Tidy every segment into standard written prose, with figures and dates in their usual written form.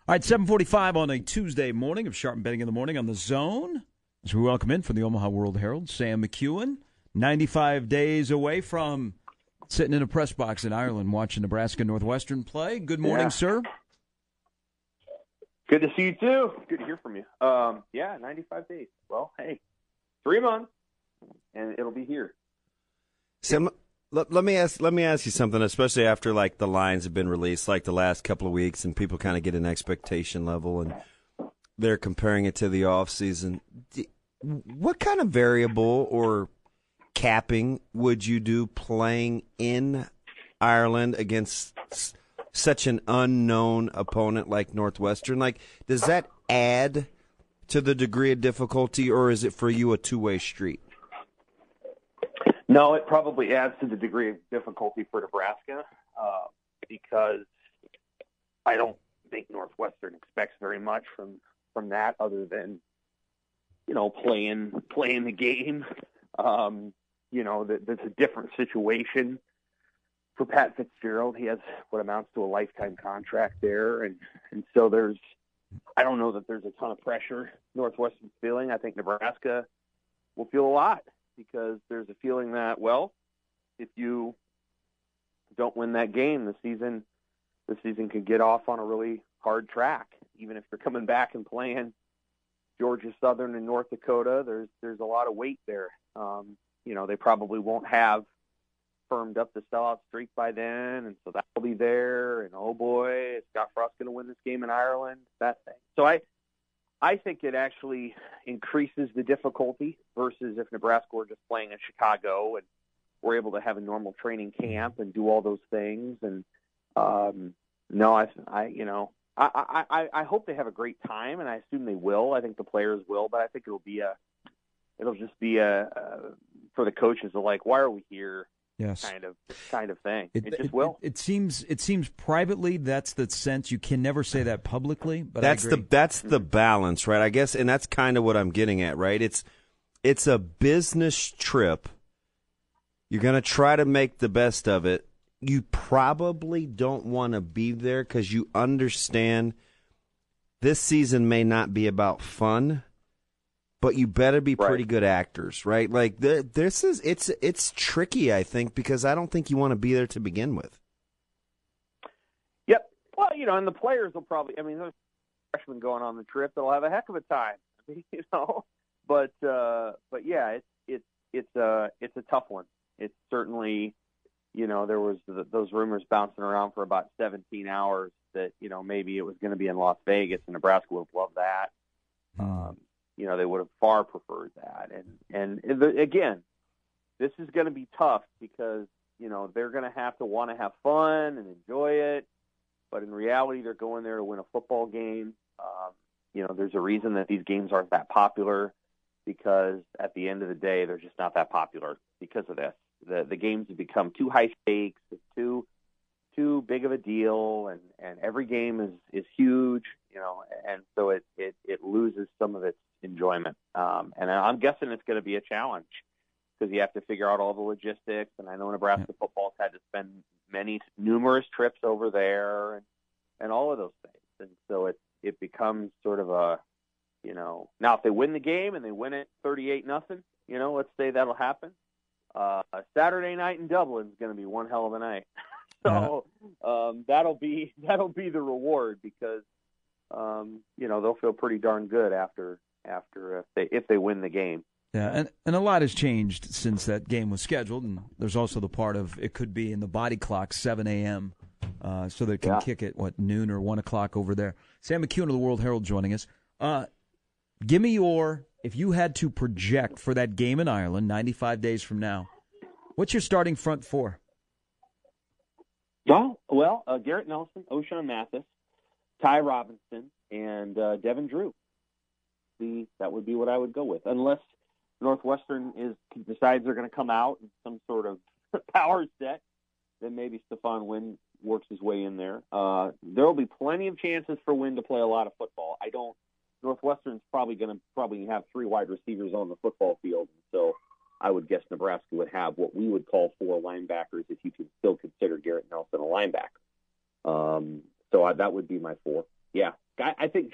All right, 7:45 on a Tuesday morning of Sharp and Betting in the Morning on the Zone. As we welcome in from the Omaha World Herald, Sam McEwen, 95 days away from sitting in a press box in Ireland watching Nebraska Northwestern play. Good morning, sir. Good to see you, too. Good to hear from you. 95 days. Well, hey, 3 months, and it'll be here. Sam, let me ask you something, especially after, like, the lines have been released, like, the last couple of weeks, and people kind of get an expectation level, and they're comparing it to the offseason. What kind of variable or capping would you do playing in Ireland against such an unknown opponent like Northwestern? Like, does that add to the degree of difficulty, or is it for you a two-way street? No, it probably adds to the degree of difficulty for Nebraska because I don't think Northwestern expects very much from that other than, playing the game. That's a different situation for Pat Fitzgerald. He has what amounts to a lifetime contract there. And so I don't know that there's a ton of pressure Northwestern's feeling. I think Nebraska will feel a lot because there's a feeling that, well, if you don't win that game, the season could get off on a really hard track. Even if you're coming back and playing Georgia Southern and North Dakota, there's a lot of weight there. They probably won't have firmed up the sellout streak by then, and so that'll be there. And oh boy, is Scott Frost going to win this game in Ireland? That thing. So I think it actually increases the difficulty versus if Nebraska were just playing in Chicago and we're able to have a normal training camp and do all those things. And I hope they have a great time, and I assume they will. I think the players will, but I think it'll just be for the coaches like, why are we here? Yes. kind of thing. It just will. It seems privately that's the sense. You can never say that publicly, but that's I agree. that's the balance, right? I guess, and that's kind of what I'm getting at, right? It's a business trip. You're going to try to make the best of it. You probably don't want to be there because you understand this season may not be about fun, but you better be pretty good actors, right? Like it's tricky, I think, because I don't think you want to be there to begin with. Yep. Well, and the players will probably. There's freshmen going on the trip that'll have a heck of a time, But yeah, it's a tough one. It's certainly. There was those rumors bouncing around for about 17 hours that, maybe it was going to be in Las Vegas, and Nebraska would have loved that. They would have far preferred that. Again, this is going to be tough because, they're going to have to fun and enjoy it. But in reality, they're going there to win a football game. There's a reason that these games aren't that popular because at the end of the day, they're just not that popular because of this. The games have become too high stakes, it's too big of a deal, and every game is huge, and so it loses some of its enjoyment. And I'm guessing it's going to be a challenge because you have to figure out all the logistics. And I know Nebraska football's had to spend numerous trips over there and all of those things. And so it becomes sort of a, now if they win the game and they win it 38-0, let's say that'll happen. Saturday night in Dublin is going to be one hell of a night. So that'll be the reward because they'll feel pretty darn good after if they win the game. Yeah, and a lot has changed since that game was scheduled, and there's also the part of it could be in the body clock 7 a.m. So they can kick it noon or 1 o'clock over there. Sam McEwen of the World Herald joining us. Give me if you had to project for that game in Ireland 95 days from now, what's your starting front four? Well, Garrett Nelson, O'Shawn Mathis, Ty Robinson, and Devin Drew. That would be what I would go with, unless Northwestern decides they're going to come out in some sort of power set. Then maybe Stephon Wynn works his way in there. There will be plenty of chances for Wynn to play a lot of football. Northwestern's probably going to have 3 wide receivers on the football field, so I would guess Nebraska would have what we would call 4 linebackers if you could still consider Garrett Nelson a linebacker. So that would be my 4. Yeah,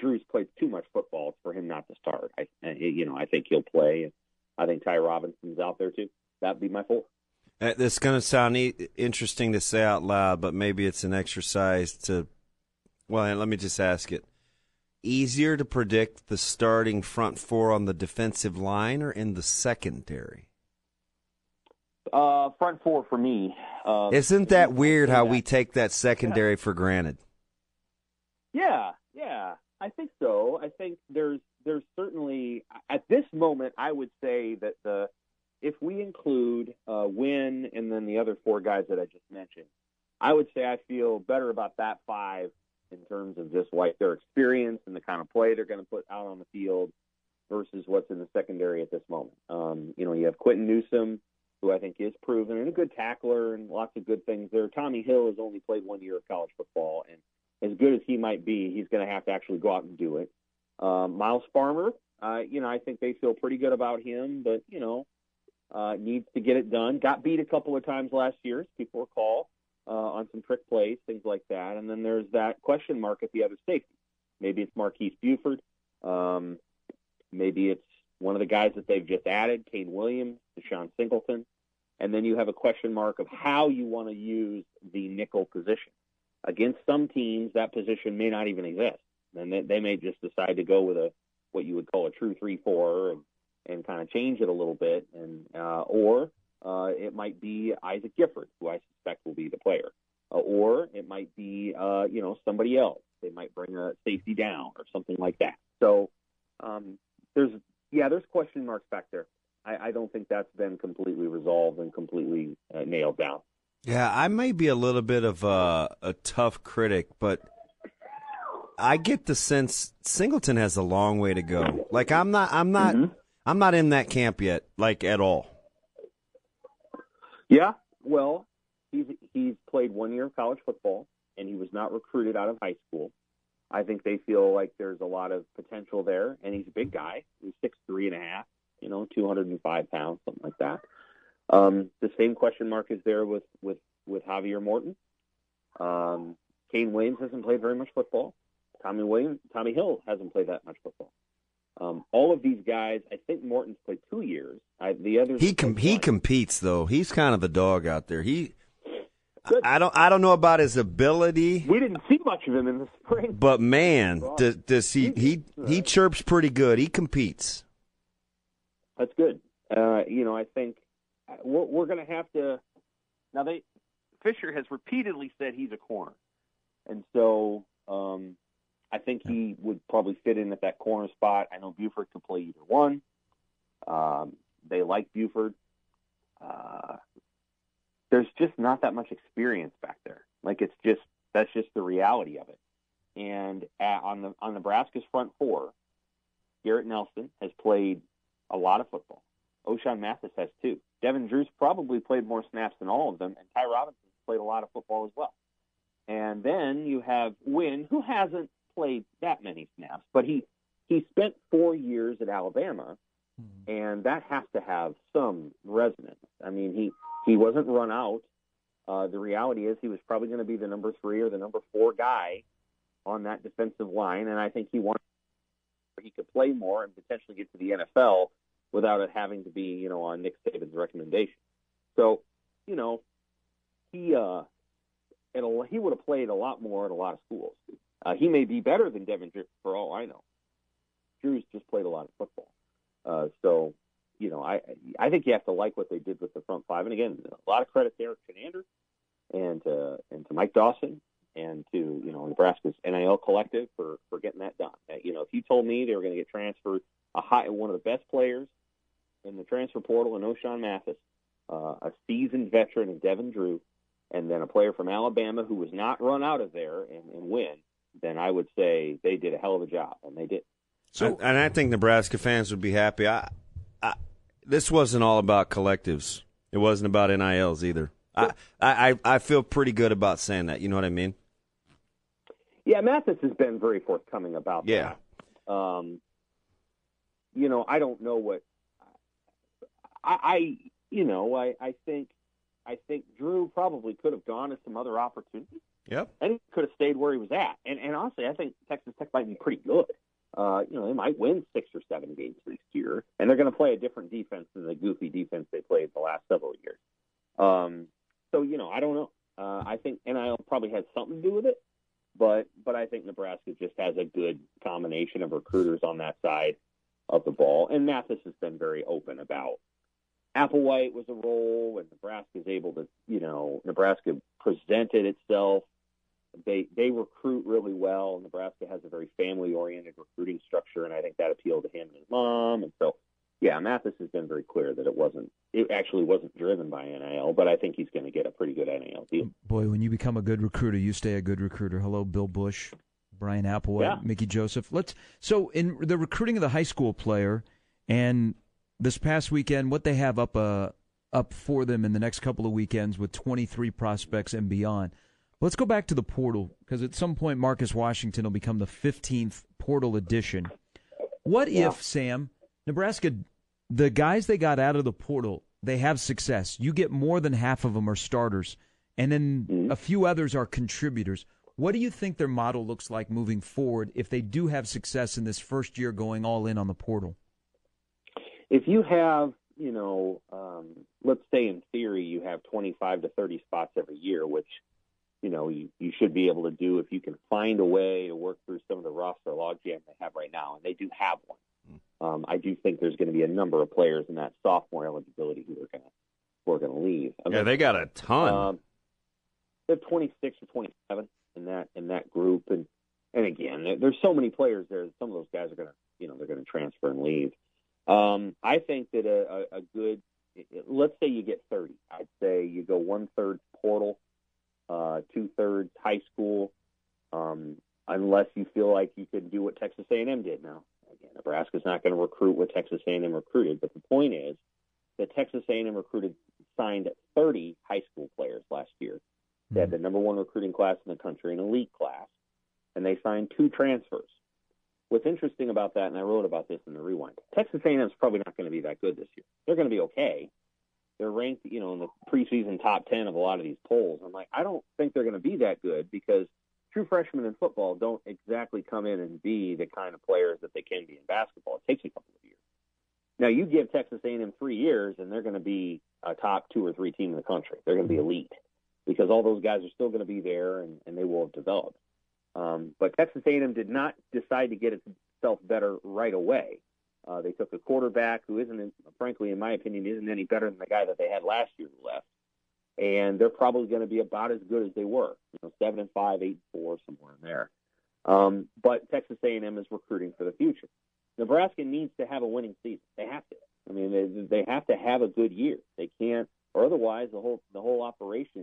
Drew's played too much football for him not to start. I think he'll play, and I think Ty Robinson's out there too. That'd be my 4. This is going to sound interesting to say out loud, but maybe it's an exercise to. Well, let me just ask it. Easier to predict the starting front 4 on the defensive line or in the secondary? Front 4 for me. Isn't that weird how we take that secondary for granted? Yeah, I think so. I think there's certainly, at this moment, I would say that if we include Wynn and then the other 4 guys that I just mentioned, I would say I feel better about that 5 in terms of just like their experience and the kind of play they're going to put out on the field versus what's in the secondary at this moment. You have Quentin Newsome, who I think is proven and a good tackler and lots of good things there. Tommy Hill has only played 1 year of college football, and as good as he might be, he's going to have to actually go out and do it. Miles Farmer, I think they feel pretty good about him, but, needs to get it done. Got beat a couple of times last year, as people recall, on some trick plays, things like that. And then there's that question mark at the other safety. Maybe it's Marquise Buford. Maybe it's one of the guys that they've just added, Kane Williams, Deshaun Singleton. And then you have a question mark of how you want to use the nickel position. Against some teams, that position may not even exist. And they may just decide to go with what you would call a true 3-4 and kind of change it a little bit. Or it might be Isaac Gifford, who I suspect will be the player. Or it might be, somebody else. They might bring a safety down or something like that. So there's question marks back there. I don't think that's been completely resolved and completely nailed down. Yeah, I may be a little bit of a tough critic, but I get the sense Singleton has a long way to go. Like I'm not in that camp yet, like at all. Yeah, well, he's played 1 year of college football, and he was not recruited out of high school. I think they feel like there's a lot of potential there, and he's a big guy. He's 6'3.5", 205 pounds, something like that. The same question mark is there with Javier Morton. Kane Williams hasn't played very much football. Tommy Hill hasn't played that much football. All of these guys, I think Morton's played 2 years. The others he competes though. He's kind of a dog out there. I don't know about his ability. We didn't see much of him in the spring. But man, does he chirps pretty good. He competes. That's good. I think we're going to have to now. Fisher has repeatedly said he's a corner, and so I think he would probably fit in at that corner spot. I know Buford could play either one. They like Buford. There's just not that much experience back there. Like that's just the reality of it. And on Nebraska's front 4, Garrett Nelson has played a lot of football. O'Shawn Mathis has too. Devin Drew's probably played more snaps than all of them, and Ty Robinson's played a lot of football as well. And then you have Wynn, who hasn't played that many snaps, but he spent 4 years at Alabama, and that has to have some resonance. I mean, he wasn't run out. The reality is he was probably going to be the number 3 or the number 4 guy on that defensive line, and I think he could play more and potentially get to the NFL without it having to be, on Nick Saban's recommendation. So, he would have played a lot more at a lot of schools. He may be better than Devin Drew, for all I know. Drew's just played a lot of football. So, I think you have to like what they did with the front 5. And again, a lot of credit to Eric Chinander and to Mike Dawson and to, Nebraska's NIL collective for getting that done. If you told me they were going to get transferred one of the best players in the transfer portal in O'Shawn Mathis, a seasoned veteran in Devin Drew, and then a player from Alabama who was not run out of there and win, then I would say they did a hell of a job, and they did. So, and I think Nebraska fans would be happy. This wasn't all about collectives. It wasn't about NILs either. I feel pretty good about saying that. You know what I mean? Yeah, Mathis has been very forthcoming about that. Yeah. I don't know what I think Drew probably could have gone to some other opportunities. Yep. And he could have stayed where he was at. And honestly, I think Texas Tech might be pretty good. they might win 6 or 7 games this year, and they're going to play a different defense than the goofy defense they played the last several years. So, I don't know. I think NIL probably has something to do with it, but I think Nebraska just has a good combination of recruiters on that side of the ball, and Mathis has been very open about Applewhite was a role, and Nebraska is able to, Nebraska presented itself. They recruit really well. Nebraska has a very family-oriented recruiting structure, and I think that appealed to him and his mom. And so, yeah, Mathis has been very clear that it actually wasn't driven by NIL, but I think he's going to get a pretty good NIL deal. Boy, when you become a good recruiter, you stay a good recruiter. Hello, Bill Bush, Brian Applewhite, Mickey Joseph. So in the recruiting of the high school player, and this past weekend, what they have up for them in the next couple of weekends with 23 prospects and beyond. Let's go back to the portal, because at some point Marcus Washington will become the 15th portal edition. What if, Sam, Nebraska, the guys they got out of the portal, they have success. You get more than half of them are starters, and then a few others are contributors. What do you think their model looks like moving forward if they do have success in this first year going all in on the portal? If you have, let's say in theory you have 25 to 30 spots every year, which you should be able to do if you can find a way to work through some of the roster logjam they have right now, and they do have one. I do think there's going to be a number of players in that sophomore eligibility who are going to leave. They got a ton. They're 26 or 27 in that group, and again, there's so many players there. Some of those guys are going to they're going to transfer and leave. I think that a good, let's say you get 30. I'd say you go 1/3 portal. 2/3 high school, unless you feel like you could do what Texas A&M did. Now, again, Nebraska's not going to recruit what Texas A&M recruited, but the point is that Texas A&M signed 30 high school players last year. They had the number 1 recruiting class in the country, an elite class, and they signed 2 transfers. What's interesting about that, and I wrote about this in the Rewind, Texas A&M is probably not going to be that good this year. They're going to be okay. They're ranked, in the preseason top 10 of a lot of these polls. I'm like, I don't think they're going to be that good because true freshmen in football don't exactly come in and be the kind of players that they can be in basketball. It takes a couple of years. Now, you give Texas A&M 3 years, and they're going to be a top 2 or 3 team in the country. They're going to be elite because all those guys are still going to be there, and they will have developed. But Texas A&M did not decide to get itself better right away. They took a quarterback who frankly, in my opinion, isn't any better than the guy that they had last year who left. And they're probably going to be about as good as they were, 7-5, 8-4, somewhere in there. But Texas A&M is recruiting for the future. Nebraska needs to have a winning season. They have to. I mean, they have to have a good year. They can't, or otherwise the whole operation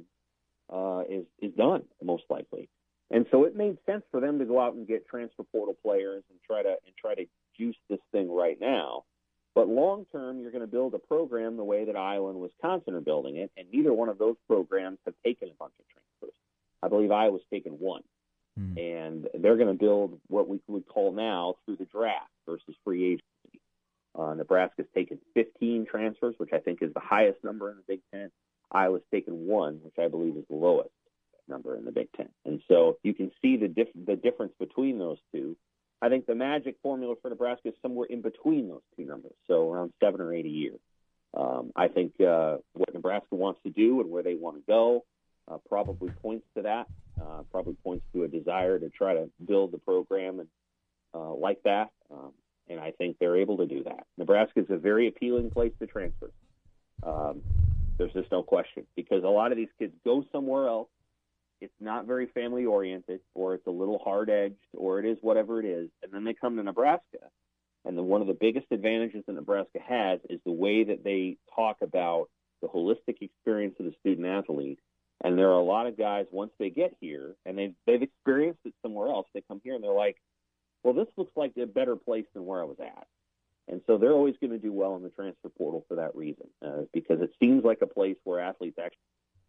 is done most likely. And so it made sense for them to go out and get transfer portal players and try to juice this thing right now. But long term, you're going to build a program the way that Iowa and Wisconsin are building it, and neither one of those programs have taken a bunch of transfers. I believe Iowa's taken 1. And they're going to build what we would call now through the draft versus free agency. Nebraska's taken 15 transfers, which I think is the highest number in the Big Ten. Iowa's taken 1, which I believe is the lowest number in the Big Ten. And so you can see the difference between those two. I think the magic formula for Nebraska is somewhere in between those two numbers, so around 7 or 8 a year. I think what Nebraska wants to do and where they want to go probably points to that, probably points to a desire to try to build the program and like that, and I think they're able to do that. Nebraska is a very appealing place to transfer. There's just no question, because a lot of these kids go somewhere else. It's not very family-oriented, or it's a little hard-edged, or it is whatever it is, and then they come to Nebraska. And one of the biggest advantages that Nebraska has is the way that they talk about the holistic experience of the student-athlete. And there are a lot of guys, once they get here, and they've experienced it somewhere else, they come here and they're like, well, this looks like a better place than where I was at. And so they're always going to do well in the transfer portal for that reason, because it seems like a place where athletes actually.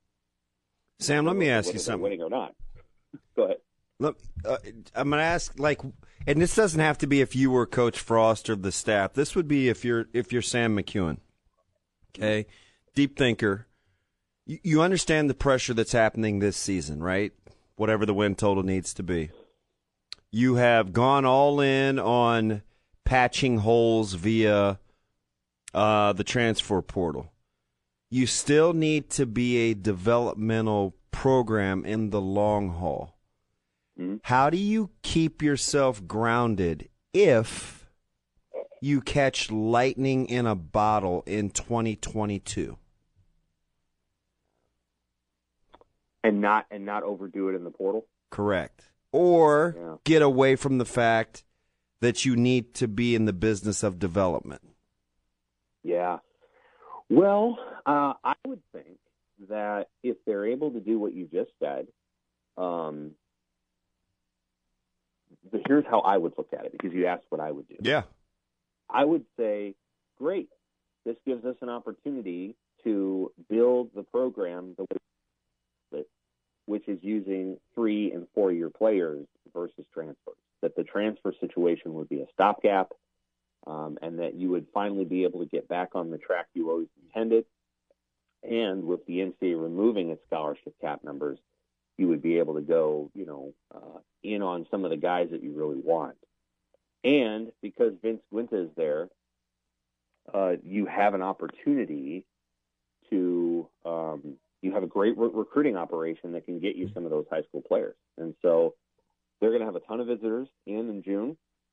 Sam, let me ask you something. Winning or not? Go ahead. Look, I'm going to ask, and this doesn't have to be if you were Coach Frost or the staff. This would be if you're Sam McKewon. Okay, deep thinker. You understand the pressure that's happening this season, right? Whatever the win total needs to be. You have gone all in on patching holes via the transfer portal. You still need to be a developmental program in the long haul. Mm-hmm. How do you keep yourself grounded if you catch lightning in a bottle in 2022? And not overdo it in the portal? Correct. Or get away from the fact that you need to be in the business of development. Yeah. Well, I would think that if they're able to do what you just said, here's how I would look at it, because you asked what I would do. Yeah. I would say, great, this gives us an opportunity to build the program the way, which is using 3- and 4-year players versus transfers. That the transfer situation would be a stopgap, and that you would finally be able to get back on the track you always intended. And with the NCAA removing its scholarship cap numbers, you would be able to go, in on some of the guys that you really want. And because Vince Guinta is there, you have an opportunity to you have a great recruiting operation that can get you some of those high school players. And so they're going to have a ton of visitors in June.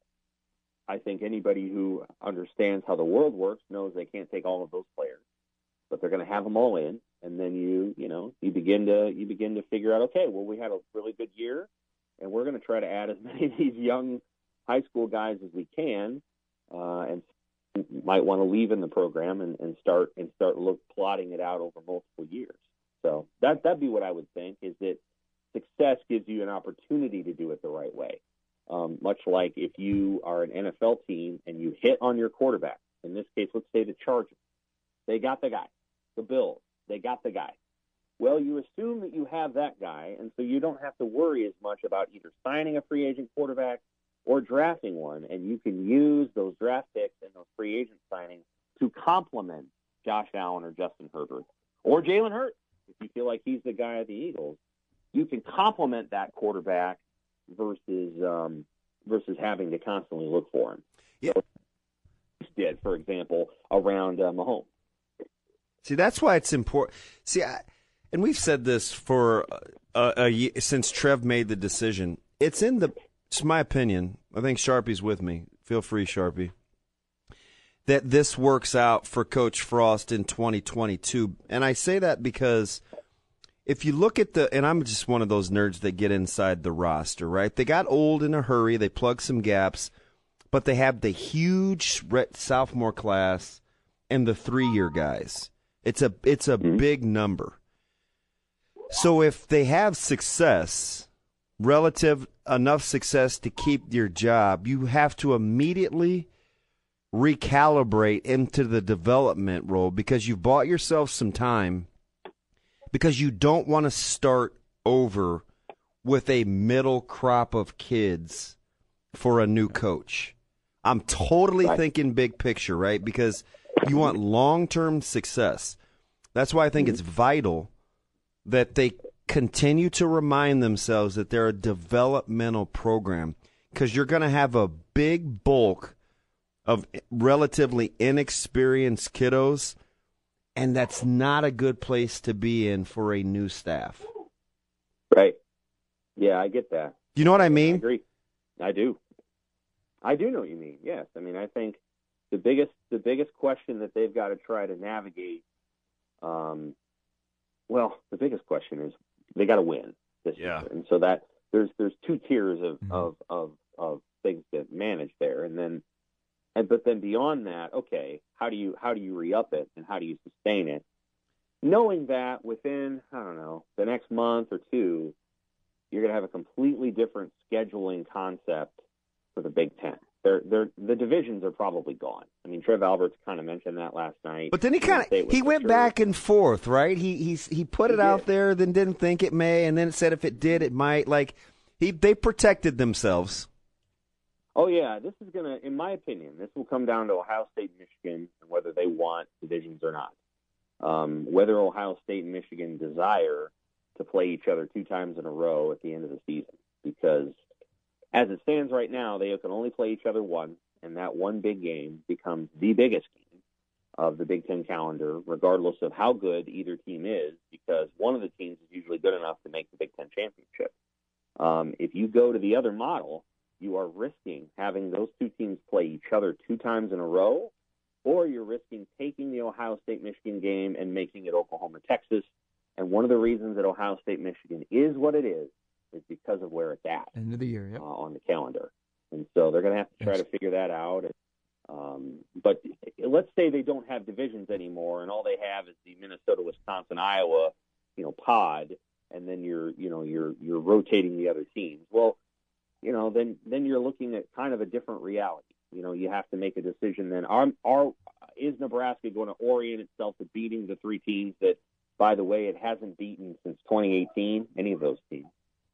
I think anybody who understands how the world works knows they can't take all of those players, but they're going to have them all in. And then you begin to figure out, okay, well, we had a really good year, and we're going to try to add as many of these young high school guys as we can, and might want to leave in the program and start plotting it out over multiple years. So that'd be what I would think, is that success gives you an opportunity to do it the right way. Much like if you are an NFL team and you hit on your quarterback, in this case, let's say the Chargers, they got the guy. The Bills, they got the guy. Well, you assume that you have that guy, and so you don't have to worry as much about either signing a free agent quarterback or drafting one, and you can use those draft picks and those free agent signings to complement Josh Allen or Justin Herbert or Jalen Hurts. If you feel like he's the guy of the Eagles, you can complement that quarterback versus having to constantly look for him. Yeah. So, did, for example, around Mahomes. See, that's why it's important. See, and we've said this for a year, since Trev made the decision. It's my opinion. I think Sharpie's with me. Feel free, Sharpie. That this works out for Coach Frost in 2022. And I say that because if you look at and I'm just one of those nerds that get inside the roster, right? They got old in a hurry. They plugged some gaps, but they have the huge sophomore class and the 3-year guys. It's a big number. So if they have success, enough success to keep your job, you have to immediately recalibrate into the development role, because you've bought yourself some time, because you don't want to start over with a middle crop of kids for a new coach. I'm totally thinking big picture, right? Because you want long-term success. That's why I think it's vital that they continue to remind themselves that they're a developmental program, because you're going to have a big bulk of relatively inexperienced kiddos, and that's not a good place to be in for a new staff. Right. Yeah, I get that. You know what I mean? I agree. I do. I do know what you mean. Yes. I mean, I think the biggest question that they've got to try to navigate, the biggest question is they got to win this year, and so that there's 2 tiers of things to manage there, but then beyond that, okay, how do you re-up it, and how do you sustain it, knowing that within the next month or 2, you're going to have a completely different scheduling concept for the Big Ten. The divisions are probably gone. I mean, Trev Alberts kind of mentioned that last night. But then he went back and forth, right? He put it out there, then didn't think it may, and then said if it did, it might. Like they protected themselves. Oh yeah, this is gonna, in my opinion, this will come down to Ohio State and Michigan and whether they want divisions or not. Whether Ohio State and Michigan desire to play each other 2 times in a row at the end of the season, because As it stands right now, they can only play each other once, and that one big game becomes the biggest game of the Big Ten calendar, regardless of how good either team is, because one of the teams is usually good enough to make the Big Ten championship. If you go to the other model, you are risking having those two teams play each other 2 times in a row, or you're risking taking the Ohio State-Michigan game and making it Oklahoma-Texas. And one of the reasons that Ohio State-Michigan is what it is because of where it's at. End of the year, yep. On the calendar. And so they're going to have to try to figure that out. But let's say they don't have divisions anymore, and all they have is the Minnesota, Wisconsin, Iowa, pod, and then you're rotating the other teams. Well, then you're looking at kind of a different reality. You have to make a decision then. Is Nebraska going to orient itself to beating the 3 teams that, by the way, it hasn't beaten since 2018, any of those teams?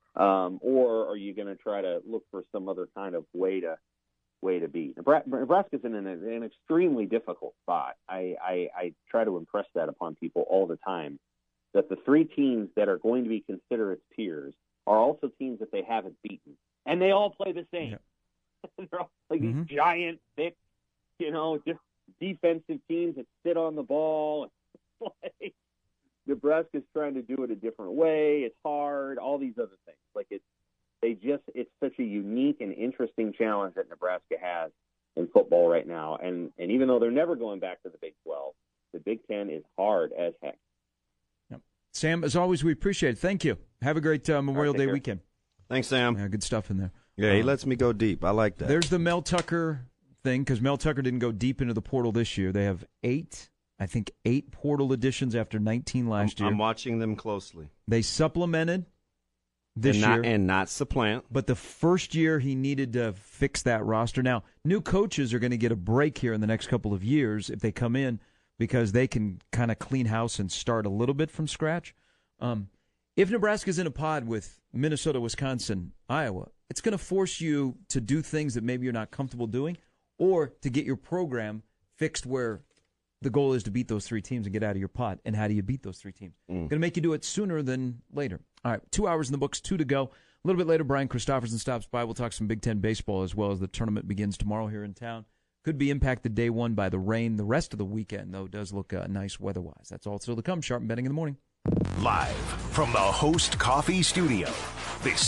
Or are you going to try to look for some other kind of way to beat? Nebraska's in an extremely difficult spot. I try to impress that upon people all the time, that the 3 teams that are going to be considered its peers are also teams that they haven't beaten. And they all play the same. Yeah. They're all like these giant, thick, just defensive teams that sit on the ball. Like, Nebraska's trying to do it a different way. It's hard, all these other things. Like it's such a unique and interesting challenge that Nebraska has in football right now. And even though they're never going back to the Big 12, the Big 10 is hard as heck. Yep. Sam, as always, we appreciate it. Thank you. Have a great Memorial Day weekend. Thanks, Sam. Yeah, good stuff in there. Yeah, he lets me go deep. I like that. There's the Mel Tucker thing, because Mel Tucker didn't go deep into the portal this year. They have 8 portal additions after 19 last year. I'm watching them closely. They supplemented this year. And not supplant. But the first year he needed to fix that roster. Now, new coaches are going to get a break here in the next couple of years if they come in, because they can kind of clean house and start a little bit from scratch. If Nebraska's in a pod with Minnesota, Wisconsin, Iowa, it's going to force you to do things that maybe you're not comfortable doing, or to get your program fixed where the goal is to beat those 3 teams and get out of your pod. And how do you beat those 3 teams? Going to make you do it sooner than later. All right, 2 hours in the books, 2 to go. A little bit later, Brian Christopherson stops by. We'll talk some Big Ten baseball as well, as the tournament begins tomorrow here in town. Could be impacted day 1 by the rain. The rest of the weekend, though, does look nice weather-wise. That's all still to come. Sharp and Betting in the morning. Live from the Host Coffee Studio, this